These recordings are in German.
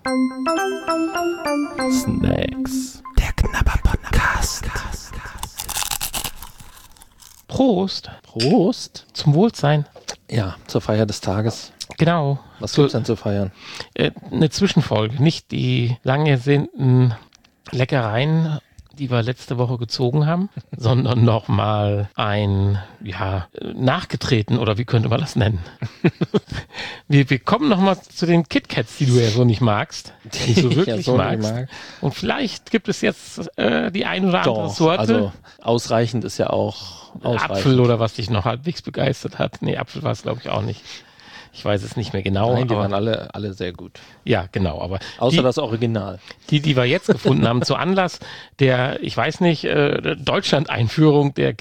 Snacks. Der Knabber-Podcast. Prost. Prost. Zum Wohlsein. Ja, zur Feier des Tages. Genau. Was gibt's denn zu feiern? Eine Zwischenfolge, nicht die lang ersehnten Leckereien, die wir letzte Woche gezogen haben, sondern nochmal nachgetreten, oder wie könnte man das nennen? Wir kommen nochmal zu den KitKats, die du ja so nicht magst, die du wirklich magst. Und vielleicht gibt es jetzt die ein oder andere Sorte. Also ausreichend ist ja auch ausreichend. Apfel oder was dich noch halbwegs begeistert hat. Nee, Apfel war es glaube ich auch nicht. Ich weiß es nicht mehr genau. Nein, die waren alle sehr gut. Ja, genau. Aber außer das Original. Die wir jetzt gefunden haben, zu Anlass der, ich weiß nicht, Deutschland-Einführung der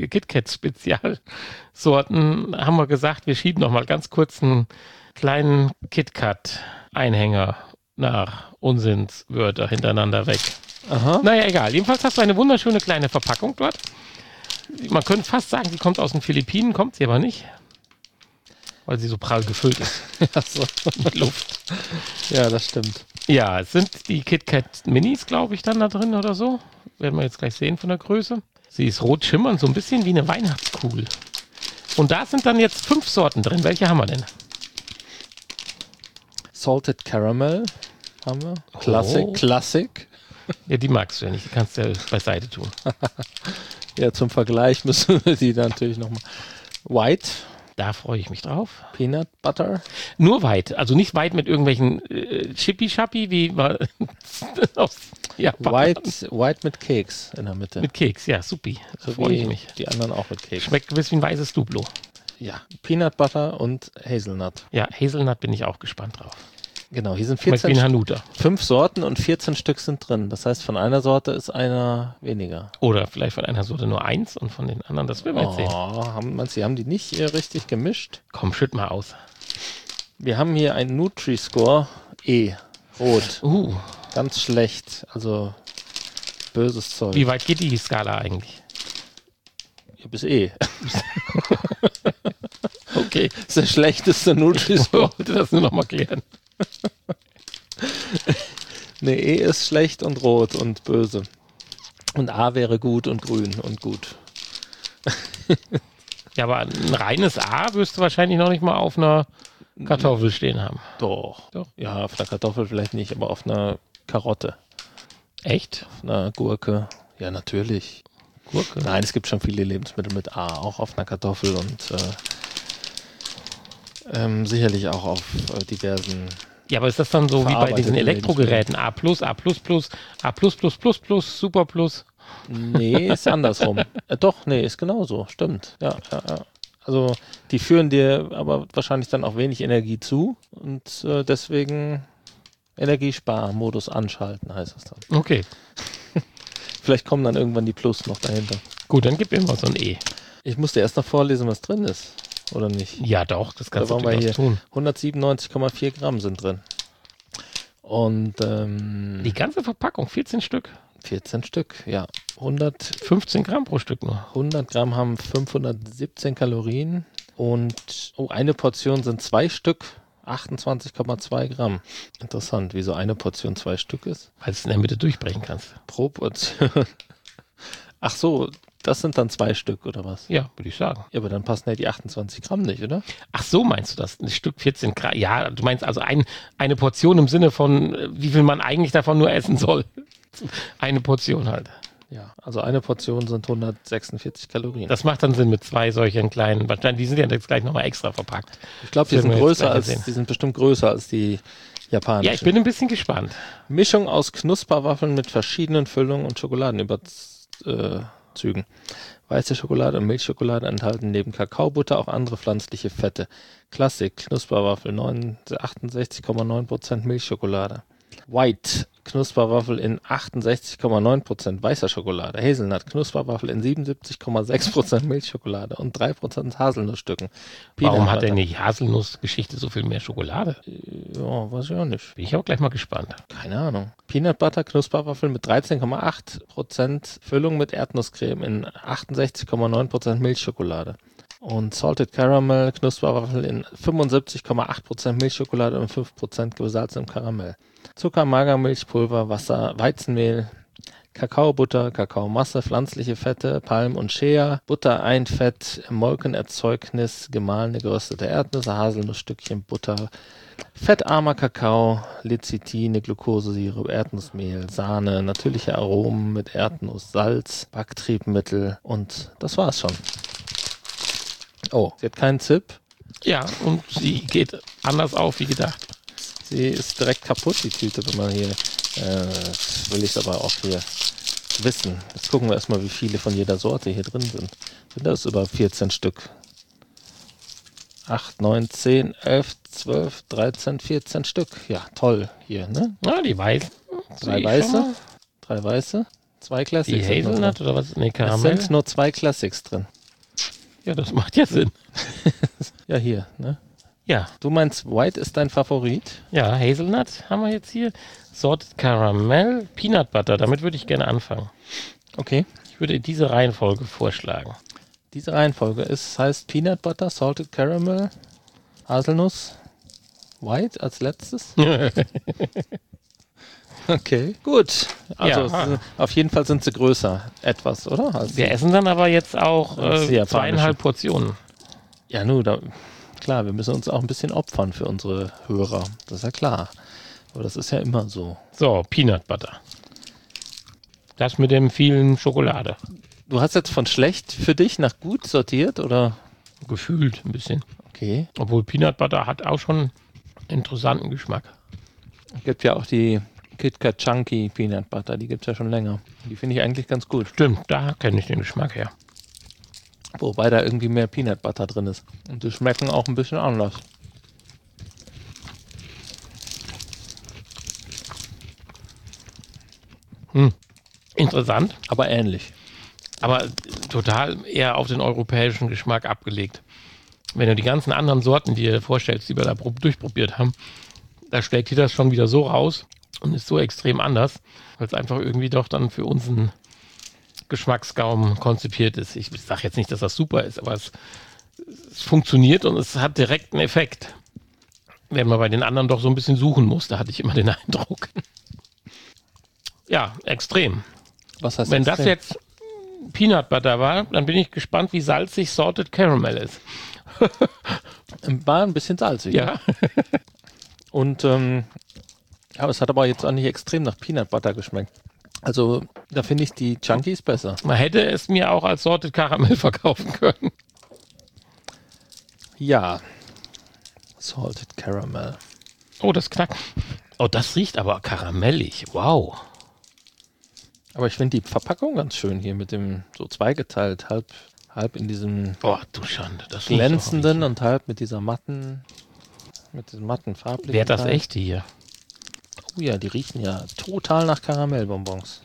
KitKat-Spezialsorten, haben wir gesagt, wir schieben noch mal ganz kurz einen kleinen KitKat-Einhänger nach Unsinnswörter hintereinander weg. Aha. Naja, egal. Jedenfalls hast du eine wunderschöne kleine Verpackung dort. Man könnte fast sagen, sie kommt aus den Philippinen, kommt sie aber nicht. Weil sie so prall gefüllt ist. So. Mit Luft. Ja, das stimmt. Ja, es sind die KitKat Minis, glaube ich, dann da drin oder so. Werden wir jetzt gleich sehen von der Größe. Sie ist rot schimmernd, so ein bisschen wie eine Weihnachtskugel. Und da sind dann jetzt 5 Sorten drin. Welche haben wir denn? Salted Caramel haben wir. Classic. Ja, die magst du ja nicht. Die kannst du ja beiseite tun. Ja, zum Vergleich müssen wir die dann natürlich nochmal. White. Da freue ich mich drauf. Peanut Butter. Nur white, also nicht white mit irgendwelchen Chippy-Schappi, wie man aus Japan. White mit Keks in der Mitte. Mit Keks, ja, supi. Da freue ich mich. Die anderen auch mit Keks. Schmeckt gewiss wie ein weißes Duplo. Ja, Peanut Butter und Hazelnut. Ja, Hazelnut bin ich auch gespannt drauf. Genau, hier sind Schmeckt wie ein Hanuta. 5 Sorten und 14 Stück sind drin. Das heißt, von einer Sorte ist einer weniger. Oder vielleicht von einer Sorte nur 1 und von den anderen, das werden wir jetzt sehen. Haben die nicht richtig gemischt? Komm, schütt mal aus. Wir haben hier ein Nutri-Score E, rot. Ganz schlecht, also böses Zeug. Wie weit geht die Skala eigentlich? Ja, bis E. Okay. Das ist der schlechteste Nutri-Score. Ich wollte das nur noch mal klären. Ne, E ist schlecht und rot und böse. Und A wäre gut und grün und gut. Ja, aber ein reines A wirst du wahrscheinlich noch nicht mal auf einer Kartoffel stehen haben. Doch. Ja, auf einer Kartoffel vielleicht nicht, aber auf einer Karotte. Echt? Auf einer Gurke. Ja, natürlich. Gurke? Nein, es gibt schon viele Lebensmittel mit A, auch auf einer Kartoffel und sicherlich auch auf diversen. Ja, aber ist das dann so wie bei diesen Elektrogeräten? A+, A++, A++++, Super Plus? Nee, ist andersrum. Doch, nee, ist genauso. Stimmt. Ja. Also die führen dir aber wahrscheinlich dann auch wenig Energie zu und deswegen Energiesparmodus anschalten, heißt es dann. Okay. Vielleicht kommen dann irgendwann die Plus noch dahinter. Gut, dann gib mir mal so ein E. Ich musste erst noch vorlesen, was drin ist. Oder nicht? Ja, doch, das kannst du hier tun. 197,4 Gramm sind drin. Und die ganze Verpackung, 14 Stück. 14 Stück, ja. 15 Gramm pro Stück nur. 100 Gramm haben 517 Kalorien und eine Portion sind 2 Stück, 28,2 Gramm. Interessant, wieso eine Portion 2 Stück ist. Weil du es in der Mitte durchbrechen kannst. Pro Portion. Ach so, das sind dann 2 Stück, oder was? Ja, würde ich sagen. Ja, aber dann passen ja die 28 Gramm nicht, oder? Ach so, meinst du das? Ein Stück 14 Gramm? Ja, du meinst also eine Portion im Sinne von, wie viel man eigentlich davon nur essen soll. Eine Portion halt. Ja, also eine Portion sind 146 Kalorien. Das macht dann Sinn mit 2 solchen kleinen, die sind ja jetzt gleich nochmal extra verpackt. Ich glaube, die sind bestimmt größer als die japanischen. Ja, ich bin ein bisschen gespannt. Mischung aus Knusperwaffeln mit verschiedenen Füllungen und Schokoladenüberzügen. Weiße Schokolade und Milchschokolade enthalten neben Kakaobutter auch andere pflanzliche Fette. Klassik, Knusperwaffel, 68,9% Milchschokolade. White, Knusperwaffel in 68,9% weißer Schokolade. Hazelnut, Knusperwaffel in 77,6% Milchschokolade und 3% Haselnussstücken. Warum hat denn die Haselnussgeschichte so viel mehr Schokolade? Ja, weiß ich auch nicht. Bin ich auch gleich mal gespannt. Keine Ahnung. Peanut Butter, Knusperwaffel mit 13,8% Füllung mit Erdnusscreme in 68,9% Milchschokolade. Und Salted Caramel, Knusperwaffel in 75,8% Milchschokolade und 5% gesalzenem Karamell. Zucker, Magermilchpulver, Wasser, Weizenmehl, Kakaobutter, Kakaomasse, pflanzliche Fette, Palm- und Shea, Butter, Einfett, Molkenerzeugnis, gemahlene geröstete Erdnüsse, Haselnussstückchen, Butter, fettarmer Kakao, Lecithine, Glukosesirup, Erdnussmehl, Sahne, natürliche Aromen mit Erdnuss, Salz, Backtriebmittel und das war's schon. Oh, sie hat keinen Zip. Ja, und sie geht anders auf wie gedacht. Sie ist direkt kaputt, die Tüte, wenn man hier, das will ich aber auch hier wissen. Jetzt gucken wir erstmal, wie viele von jeder Sorte hier drin sind. Sind das über 14 Stück? 8, 9, 10, 11, 12, 13, 14 Stück. Ja, toll hier, ne? Ja, die Weißen. 3 weiße, 3 weiße, 2 Classics. Die Hazelnut oder was? Nee, Es Karamell. sind nur 2 Classics drin. Ja, das macht ja Sinn. Ja, hier, ne? Ja, Du meinst, White ist dein Favorit? ja, Hazelnut haben wir jetzt hier. Salted Caramel, Peanut Butter. Damit würde ich gerne anfangen. Okay. Ich würde diese Reihenfolge vorschlagen. Diese Reihenfolge heißt Peanut Butter, Salted Caramel, Haselnuss, White als letztes. Okay, gut. Also Ja. auf jeden Fall sind sie größer, etwas, oder? Wir essen dann aber jetzt auch Das ist die japanische. 2,5 Portionen. Ja, klar, wir müssen uns auch ein bisschen opfern für unsere Hörer. Das ist ja klar. Aber das ist ja immer so. So, Peanut Butter. Das mit dem vielen Schokolade. Du hast jetzt von schlecht für dich nach gut sortiert, oder? Gefühlt ein bisschen. Okay. Obwohl Peanut Butter hat auch schon einen interessanten Geschmack. Es gibt ja auch die KitKat Chunky Peanut Butter, die gibt es ja schon länger. Die finde ich eigentlich ganz gut. Stimmt, da kenne ich den Geschmack her. Wobei da irgendwie mehr Peanut Butter drin ist. Und die schmecken auch ein bisschen anders. Interessant, Aber ähnlich. aber total eher auf den europäischen Geschmack abgelegt. Wenn du die ganzen anderen Sorten dir vorstellst, die wir da durchprobiert haben, da schlägt dir das schon wieder so raus und ist so extrem anders, weil es einfach irgendwie doch dann für unseren Geschmacksgaumen konzipiert ist. Ich sage jetzt nicht, dass das super ist, aber es funktioniert und es hat direkt einen Effekt. Wenn man bei den anderen doch so ein bisschen suchen muss, da hatte ich immer den Eindruck. Ja, extrem. Was heißt Wenn das extrem? jetzt Peanut Butter war, dann bin ich gespannt, wie salzig Salted Caramel ist. War ein bisschen salzig. Ja, Und ja, es hat aber jetzt auch nicht extrem nach Peanut Butter geschmeckt. Also da finde ich die Chunkies besser. man hätte es mir auch als Salted Caramel verkaufen können. Ja. Salted Caramel. Oh, das knackt. Oh, das riecht aber karamellig. Wow. Aber ich finde die Verpackung ganz schön hier mit dem so zweigeteilt, halb in diesem Oh, du Schande. Das muss glänzenden doch und halb mit diesem matten farblichen. Wer das Teil. echte hier? Oh ja, die riechen ja total nach Karamellbonbons.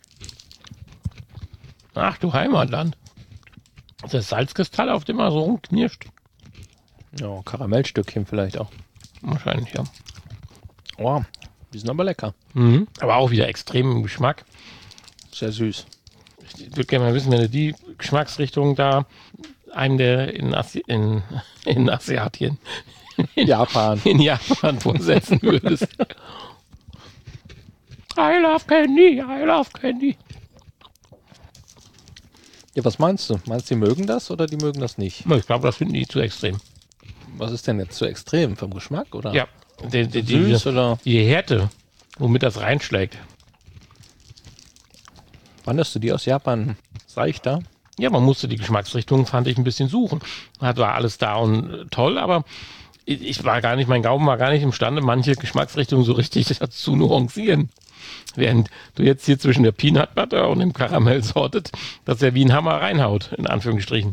Ach du Heimatland. Das Salzkristall, auf dem er so rumknirscht. Ja, Karamellstückchen vielleicht auch. Wahrscheinlich, ja. Oh, die sind aber lecker. Mhm. Aber auch wieder extrem im Geschmack. Sehr süß. Ich würde gerne mal wissen, wenn du die Geschmacksrichtung da einem der in Asiatien, Japan. in Japan vorsetzen würdest. I love candy, I love candy. Ja, was meinst du? Meinst du, die mögen das oder die mögen das nicht? Ich glaube, das finden die zu extrem. Was ist denn jetzt zu extrem? Vom Geschmack oder? Ja, die Süß oder? Härte, womit das reinschlägt. Fandest du die aus Japan seichter? Ja, man musste die Geschmacksrichtung, fand ich, ein bisschen suchen. War alles da und toll, aber mein Gaumen war gar nicht imstande, manche Geschmacksrichtungen so richtig zu nuancieren. Während du jetzt hier zwischen der Peanut Butter und dem Karamell sortet, dass er wie ein Hammer reinhaut, in Anführungsstrichen.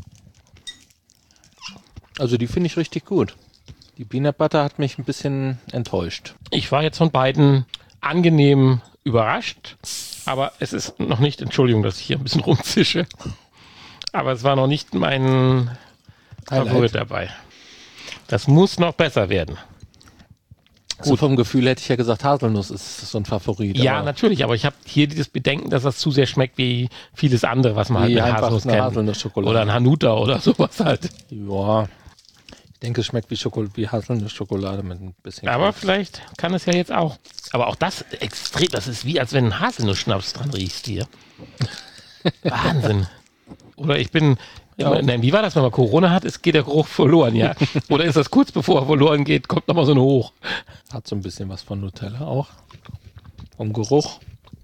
Also die finde ich richtig gut. Die Peanut Butter hat mich ein bisschen enttäuscht. Ich war jetzt von beiden angenehm überrascht, aber es ist noch nicht, Entschuldigung, dass ich hier ein bisschen rumzische, aber es war noch nicht mein Favorit dabei. Das muss noch besser werden. Gut, vom Gefühl hätte ich ja gesagt, Haselnuss ist so ein Favorit. Ja, natürlich, aber ich habe hier das Bedenken, dass das zu sehr schmeckt wie vieles andere, was man halt mit Haselnuss kennt. Haselnussschokolade. Oder ein Hanuta oder sowas halt. Ja, ich denke, es schmeckt wie Haselnussschokolade mit ein bisschen Aber Keks. vielleicht kann es ja jetzt auch. Aber auch das extrem, das ist wie, als wenn ein Haselnussschnaps dran riechst hier. Wahnsinn. Oder ich bin, nein, wie war das, wenn man Corona hat, geht der Geruch verloren, ja? Oder ist das kurz bevor er verloren geht, kommt nochmal so eine hoch? Hat so ein bisschen was von Nutella auch. Vom Geruch.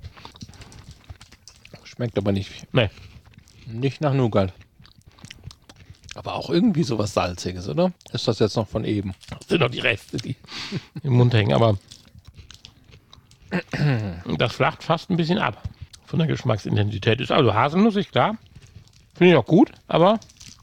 Schmeckt aber nicht nach Nougat. Aber auch irgendwie sowas Salziges, oder? Ist das jetzt noch von eben? Das sind doch die Reste, die im Mund hängen, aber das flacht fast ein bisschen ab von der Geschmacksintensität. Ist also haselnussig, klar. Finde ich auch gut, aber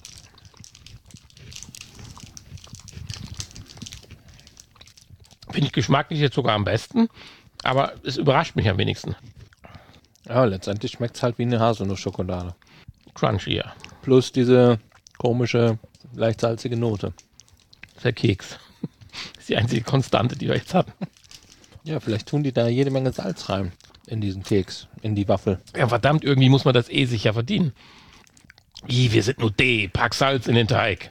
finde ich geschmacklich jetzt sogar am besten. Aber es überrascht mich am wenigsten. Ja, letztendlich schmeckt es halt wie eine Haselnussschokolade. Crunchy, ja. Plus diese komische, leicht salzige Note. Der Keks. Das ist die einzige Konstante, die wir jetzt hatten. Ja, vielleicht tun die da jede Menge Salz rein in diesen Keks, in die Waffel. Ja, verdammt, irgendwie muss man das sicher verdienen. Wir sind nur pack Salz in den Teig.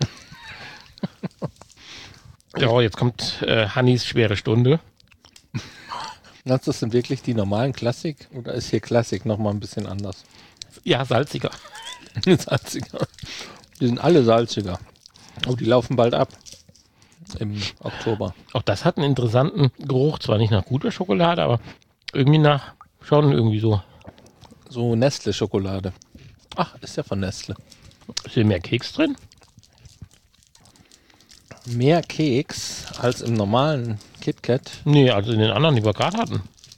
Ja, jetzt kommt Hannis schwere Stunde. Das sind wirklich die normalen Klassik oder ist hier Klassik nochmal ein bisschen anders? Ja, salziger. Salziger. Die sind alle salziger. Oh, die laufen bald ab. Im Oktober. Auch das hat einen interessanten Geruch. Zwar nicht nach guter Schokolade, aber irgendwie schon irgendwie so. So Nestle-Schokolade. Ach, ist ja von Nestle. Ist hier mehr Keks drin? Mehr Keks als im normalen KitKat. Nee, also in den anderen, die wir gerade hatten.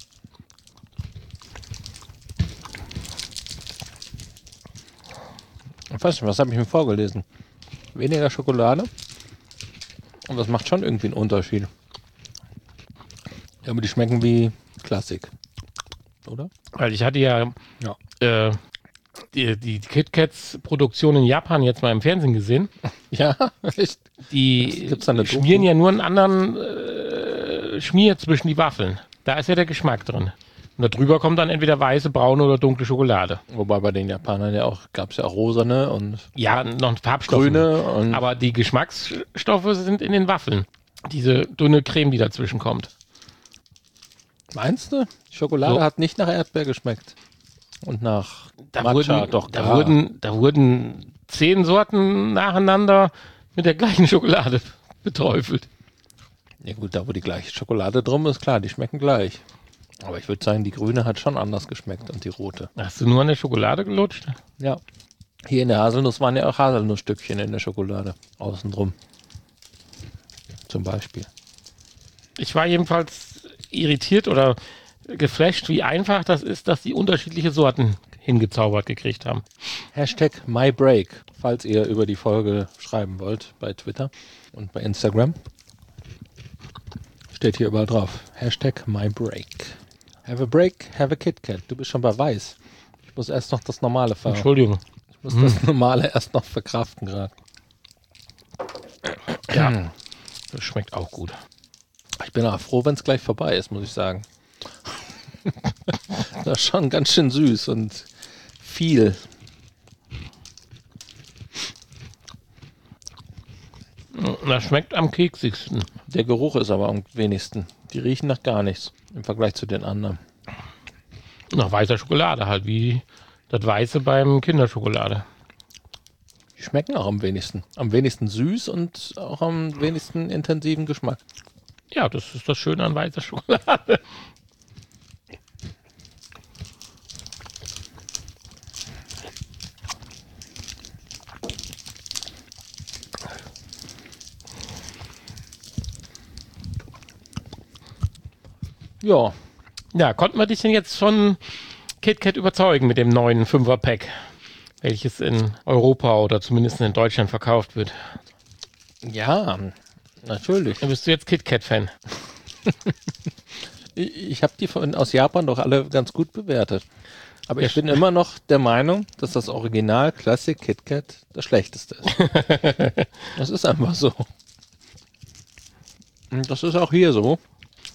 Ich weiß nicht, was habe ich mir vorgelesen? Weniger Schokolade. Und das macht schon irgendwie einen Unterschied. Ja, aber die schmecken wie Klassik. Oder? Weil ich hatte ja die KitKats-Produktion in Japan jetzt mal im Fernsehen gesehen. Ja, echt? Die Gibt's da eine schmieren ja nur einen anderen Schmier zwischen die Waffeln. Da ist ja der Geschmack drin. Und da drüber kommt dann entweder weiße, braune oder dunkle Schokolade. Wobei bei den Japanern gab es ja auch rosane und Ja, noch Farbstoffe. grüne. Und Aber die Geschmacksstoffe sind in den Waffeln. Diese dünne Creme, die dazwischen kommt. meinst du? Die Schokolade So. hat nicht nach Erdbeer geschmeckt. Und nach Da Matcha, da wurden 10 Sorten nacheinander mit der gleichen Schokolade beträufelt. Ja gut, da wo die gleiche Schokolade drum ist, klar, die schmecken gleich. Aber ich würde sagen, die grüne hat schon anders geschmeckt und die rote. Hast du nur an der Schokolade gelutscht? Ja. Hier in der Haselnuss waren ja auch Haselnussstückchen in der Schokolade. Außen drum. Zum Beispiel. Ich war jedenfalls irritiert oder geflasht, wie einfach das ist, dass die unterschiedliche Sorten hingezaubert gekriegt haben. Hashtag MyBreak, falls ihr über die Folge schreiben wollt bei Twitter und bei Instagram. Steht hier überall drauf. Hashtag MyBreak. Have a break, have a KitKat. Du bist schon bei Weiß. Ich muss erst noch das Normale Entschuldigung. Ich muss das Normale erst noch verkraften gerade. Ja, das schmeckt auch gut. Ich bin auch froh, wenn es gleich vorbei ist, muss ich sagen. Das ist schon ganz schön süß und viel. Das schmeckt am keksigsten. Der Geruch ist aber am wenigsten. Die riechen nach gar nichts im Vergleich zu den anderen. Nach weißer Schokolade halt, wie das Weiße beim Kinderschokolade. Die schmecken auch am wenigsten. Am wenigsten süß und auch am wenigsten intensiven Geschmack. Ja, das ist das Schöne an weißer Schokolade. Ja, Ja, konnten wir dich denn jetzt von KitKat überzeugen mit dem neuen 5er-Pack, welches in Europa oder zumindest in Deutschland verkauft wird? ja, natürlich. Dann bist du jetzt KitKat-Fan. Ich habe die aus Japan doch alle ganz gut bewertet. Aber Ja, ich bin immer noch der Meinung, dass das Original Classic KitKat das schlechteste ist. Das ist einfach so. Und das ist auch hier so.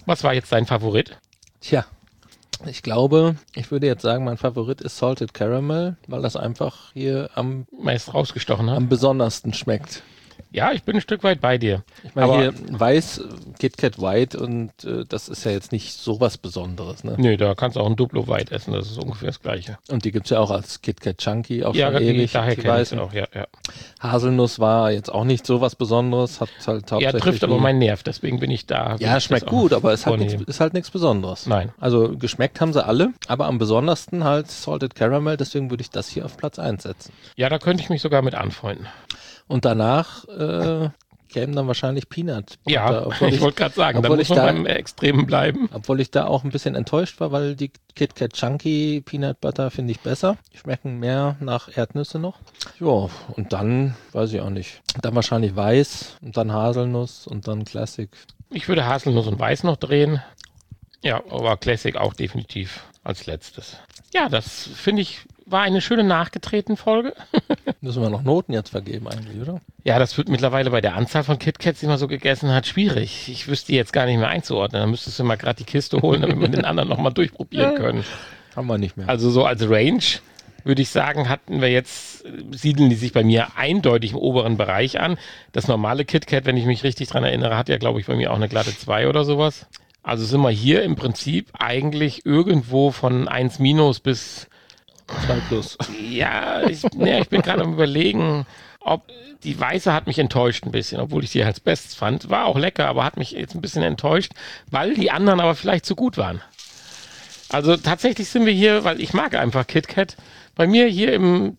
Was war jetzt dein Favorit? Tja, ich glaube, ich würde jetzt sagen, mein Favorit ist Salted Caramel, weil das einfach hier am Meist rausgestochen hat. besondersten schmeckt. Ja, ich bin ein Stück weit bei dir. Ich meine, Aber- hier weiß, KitKat White und das ist ja jetzt nicht so was Besonderes. Ne? Nö, da kannst du auch ein Duplo White essen, das ist ungefähr das Gleiche. Und die gibt es ja auch als KitKat Chunky auch Ja, schon ewig. daher die kenne ich weißen. auch, ja. Haselnuss war jetzt auch nicht so was Besonderes, hat halt Er hauptsächlich... trifft aber meinen Nerv, deswegen bin ich da. Ja, schmeckt gut, aber ist halt nichts Besonderes. Nein. Also geschmeckt haben sie alle, aber am besondersten halt Salted Caramel, deswegen würde ich das hier auf Platz 1 setzen. Ja, da könnte ich mich sogar mit anfreunden. Und danach kämen dann wahrscheinlich Peanut Butter, Ja, obwohl ich wollte gerade sagen, da obwohl muss ich man da- beim Extremen bleiben. Obwohl ich da auch ein bisschen enttäuscht war, weil die KitKat Chunky Peanut Butter finde ich besser. Die schmecken mehr nach Erdnüsse noch. Ja, und dann, weiß ich auch nicht. Dann wahrscheinlich Weiß und dann Haselnuss und dann Classic. Ich würde Haselnuss und Weiß noch drehen. Ja, aber Classic auch definitiv als letztes. Ja, das finde ich war eine schöne nachgetretene Folge. Müssen wir noch Noten jetzt vergeben eigentlich, oder? Ja, das wird mittlerweile bei der Anzahl von KitKats, die man so gegessen hat, schwierig. Ich wüsste die jetzt gar nicht mehr einzuordnen. Da müsstest du mal gerade die Kiste holen, damit wir den anderen nochmal durchprobieren können. Haben wir nicht mehr. Also so als Range würde ich sagen, siedeln die sich bei mir eindeutig im oberen Bereich an. Das normale KitKat, wenn ich mich richtig dran erinnere, hat ja, glaube ich, bei mir auch eine glatte 2 oder sowas. Also sind wir hier im Prinzip eigentlich irgendwo von 1 minus bis 2 plus. Ja, ich bin gerade am Überlegen, ob die Weiße hat mich enttäuscht ein bisschen, obwohl ich die als Bestes fand. War auch lecker, aber hat mich jetzt ein bisschen enttäuscht, weil die anderen aber vielleicht zu gut waren. Also tatsächlich sind wir hier, weil ich mag einfach KitKat, bei mir hier im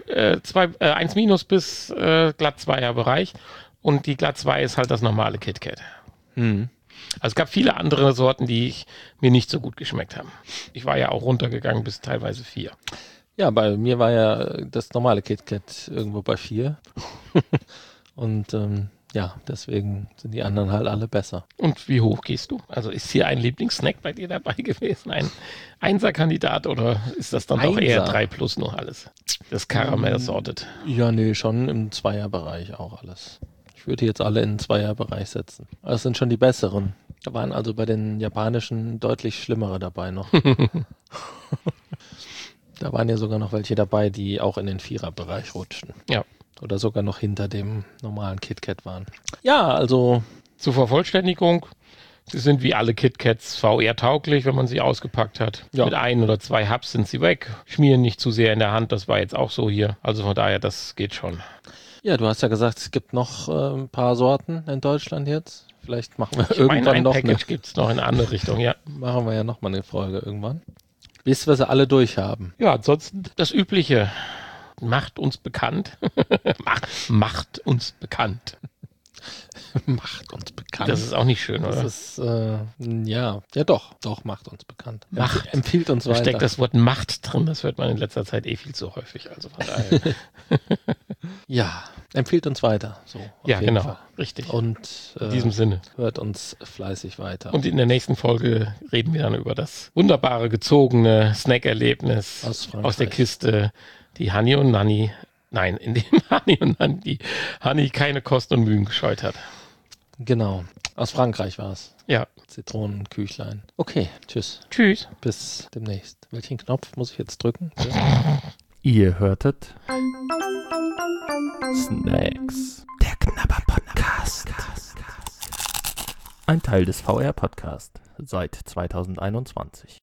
1 minus bis glatt 2er Bereich und die glatt 2 ist halt das normale KitKat. Also es gab viele andere Sorten, die mir nicht so gut geschmeckt haben. Ich war ja auch runtergegangen bis teilweise 4. Ja, bei mir war ja das normale KitKat irgendwo bei 4. Und ja, deswegen sind die anderen halt alle besser. Und wie hoch gehst du? Also ist hier ein Lieblingssnack bei dir dabei gewesen? Ein Einser-Kandidat oder ist das dann doch eher 3 plus noch alles? Das Karamell sorted. Ja, nee, schon im 2er-Bereich auch alles. Ich würde jetzt alle in den 2er-Bereich setzen. Das sind schon die besseren. Da waren also bei den japanischen deutlich schlimmere dabei noch. Da waren ja sogar noch welche dabei, die auch in den 4er-Bereich rutschten. Ja. Oder sogar noch hinter dem normalen KitKat waren. Ja, also Zur Vervollständigung, sie sind wie alle KitKats VR-tauglich, wenn man sie ausgepackt hat. Ja. Mit 1 oder 2 Hubs sind sie weg. Schmieren nicht zu sehr in der Hand, das war jetzt auch so hier. Also von daher, das geht schon. ja, du hast ja gesagt, es gibt noch ein paar Sorten in Deutschland jetzt. Vielleicht machen wir Ich meine, irgendwann ein noch eine, Package gibt es noch in eine andere Richtung, ja. machen wir ja noch mal eine Folge irgendwann. Bis wir sie alle durchhaben. Ja, ansonsten das Übliche. Macht uns bekannt. Macht uns bekannt. Macht uns bekannt. Das ist auch nicht schön, oder? Das ist, ja doch, macht uns bekannt. Empfiehlt uns Da weiter. steckt das Wort Macht drin, das hört man in letzter Zeit viel zu häufig. Also von daher. Ja, empfiehlt uns weiter. So, auf Ja, jeden genau, Fall. richtig. Und In diesem Sinne. hört uns fleißig weiter. Und in der nächsten Folge reden wir dann über das wunderbare gezogene Snackerlebnis Aus Frankreich. aus der Kiste, die Hanni und Nanni, nein, in dem Hanni keine Kosten und Mühen gescheut hat. Genau. Aus Frankreich war es. Ja, Zitronenküchlein. Okay, tschüss. tschüss. Bis demnächst. Welchen Knopf muss ich jetzt drücken? Ja. Ihr hörtet Snacks. Der Knabber Podcast. Ein Teil des VR Podcast seit 2021.